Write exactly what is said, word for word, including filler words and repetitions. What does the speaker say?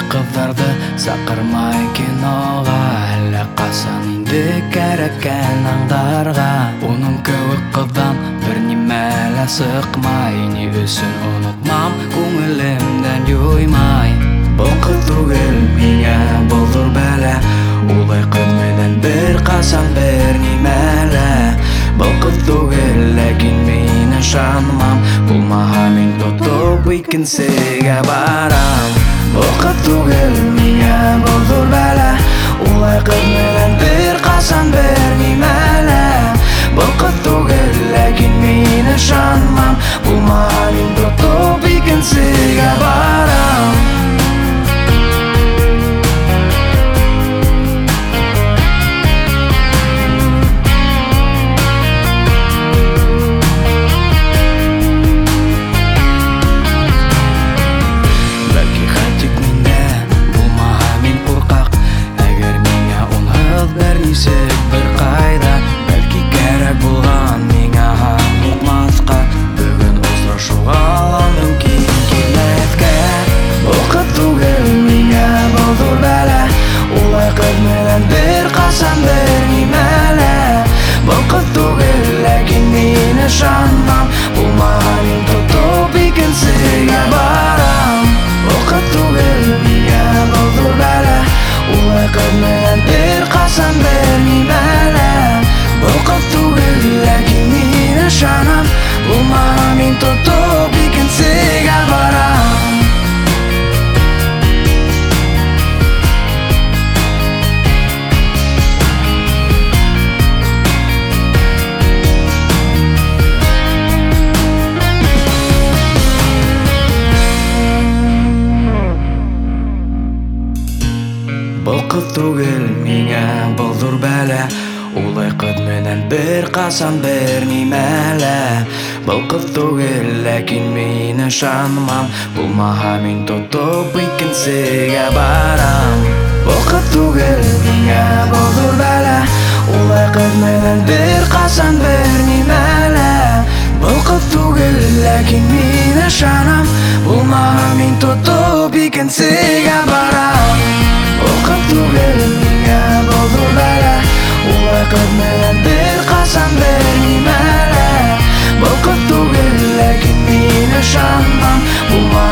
Kızlardı sakırmay kinoga, әлі қасан инде кәрәккән аңдарга. Оның кебек кыздан бер нимәлә сыкмай, ни өчен онытмам күңелемдән юймай. Бұл кыз түгел миңа булдыр бәла, улай кыз менән бер касан бер нимәлә. Бұл кыз түгел, ләкин мин ышанмам, булмаһа мин тотып икенчегә барам. Бұл кыз түгел миңа булдыр бәла, улай кыз менән бер касан бер нимәлә. Бұл кыз түгел, ләкин мин ышанмам, булмаһа мин тотып икенчегә барам. Бер кайда, бәлки кәрәк булган миңа һаммаска, бүген очрашуга мөмкин килмәскә. Бу кыз түгел миңа булдыр бәла, улай кыз менән бер касан бер нимәлә. Бу кыз түгел, ләкин мин ышанмам, булмаһа мин тотып икенчегә барам. Бу кыз түгел миңа булдыр бәла, улай кыз менән бер касан бер нимәлә. Бу кыз түгел, ләкин мин ышанам, булмаһа мин тотып икенчегә барам. Бұл кыз түгел миңа булдыр бәла, улай кыз менән бер касан бер нимәлә. Бұл кыз түгел, ләкин мин ышанмам, булмаһа мин тотып икенчегә барам. Бұл кыз түгел миңа булдыр бәла, улай кыз менән бер касан бер нимәлә. Бұл кыз түгел, ләкин мин ышанам, булмаһа мин тотып икенчегә барам. Бұл кыз түгел миңа булдыр бәла, улай кыз менән бер касан бер нимәлә. Бұл кыз түгел, ләкин мин ышанмам, булмаһа